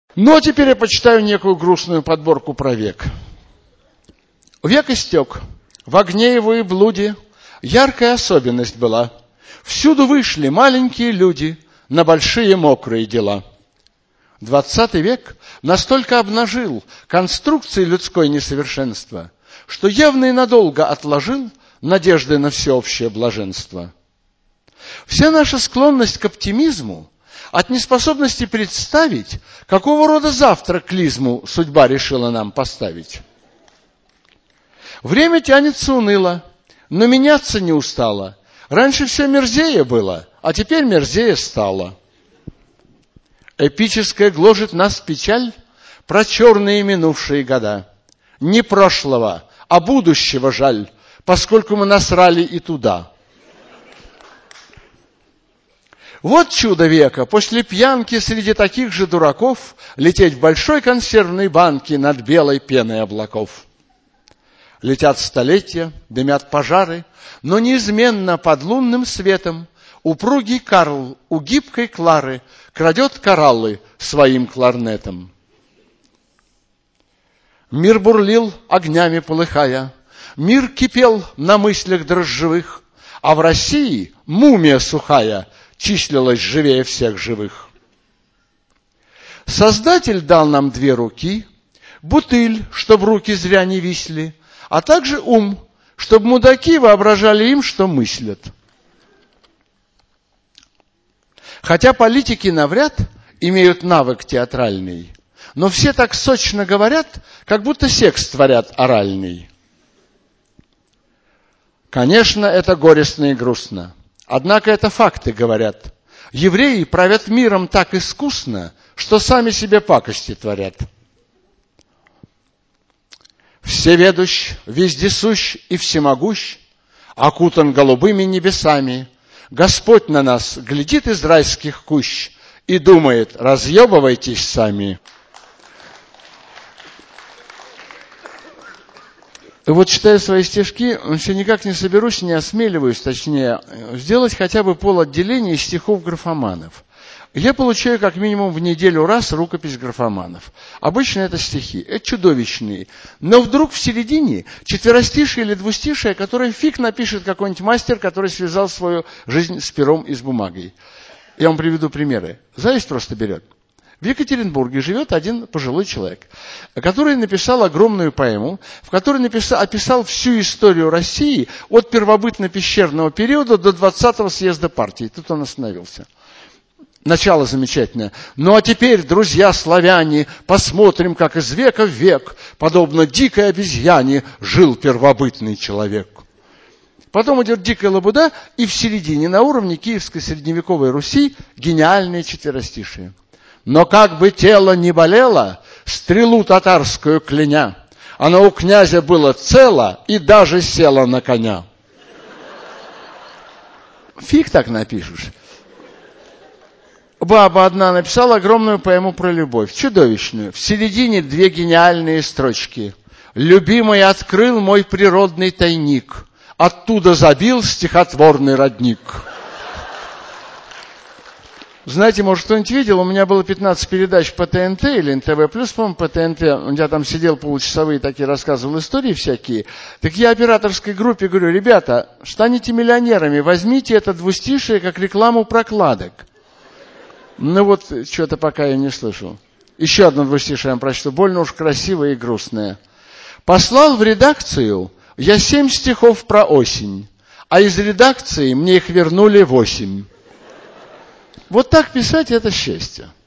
Ну, а теперь я почитаю некую грустную подборку про век. Век истек, в огне его и блуде яркая особенность была. Всюду вышли маленькие люди на большие мокрые дела. 20 век настолько обнажил конструкции людской несовершенства, что явно и надолго отложил надежды на всеобщее блаженство. Вся наша склонность к оптимизму от неспособности представить, какого рода завтра клизму судьба решила нам поставить. Время тянется уныло, но меняться не устало. Раньше все мерзее было, а теперь мерзее стало. Эпическая гложет нас печаль про черные минувшие года. Не прошлого, а будущего жаль, поскольку мы насрали и туда. Вот чудо века, после пьянки среди таких же дураков лететь в большой консервной банке над белой пеной облаков. Летят столетия, дымят пожары, но неизменно под лунным светом упругий Карл у гибкой Клары крадет кораллы своим кларнетом. Мир бурлил, огнями полыхая, мир кипел на мыслях дрожжевых, а в России мумия сухая числилась живее всех живых. Создатель дал нам 2 руки, бутыль, чтоб руки зря не висли, а также ум, чтоб мудаки воображали им, что мыслят. Хотя политики навряд имеют навык театральный, но все так сочно говорят, как будто секс творят оральный. Конечно, это горестно и грустно. Однако это факты говорят. Евреи правят миром так искусно, что сами себе пакости творят. Всеведущ, вездесущ и всемогущ, окутан голубыми небесами, Господь на нас глядит из райских кущ и думает: разъебывайтесь сами. Вот читая свои стишки, все никак не соберусь, не осмеливаюсь, точнее, сделать хотя бы полотделение из стихов графоманов. Я получаю как минимум в неделю раз рукопись графоманов. Обычно это стихи, это чудовищные. Но вдруг в середине четверостишие или двустишие, которое фиг напишет какой-нибудь мастер, который связал свою жизнь с пером и с бумагой. Я вам приведу примеры. Зависть просто берет. В Екатеринбурге живет один пожилой человек, который написал огромную поэму, в которой описал всю историю России от первобытно-пещерного периода до 20-го съезда партии. Тут он остановился. Начало замечательное. Ну а теперь, друзья славяне, посмотрим, как из века в век, подобно дикой обезьяне, жил первобытный человек. Потом идет дикая лабуда, и в середине, на уровне киевской средневековой Руси, гениальные четверостишие. Но как бы тело не болело, стрелу татарскую кляня, оно у князя было цело и даже село на коня. Фиг так напишешь. Баба одна написала огромную поэму про любовь, чудовищную. В середине 2 гениальные строчки. «Любимый открыл мой природный тайник, оттуда забил стихотворный родник». Знаете, может, кто-нибудь видел, у меня было 15 передач по ТНТ или НТВ+, по-моему, по ТНТ. Я там сидел получасовые такие, рассказывал истории всякие. Так я операторской группе говорю: ребята, станете миллионерами, возьмите это двустишие как рекламу прокладок. Ну вот, что-то пока я не слышал. Еще одно двустишие я вам прочту, больно уж красивое и грустное. Послал в редакцию я 7 стихов про осень, а из редакции мне их вернули 8. Вот так писать — это счастье.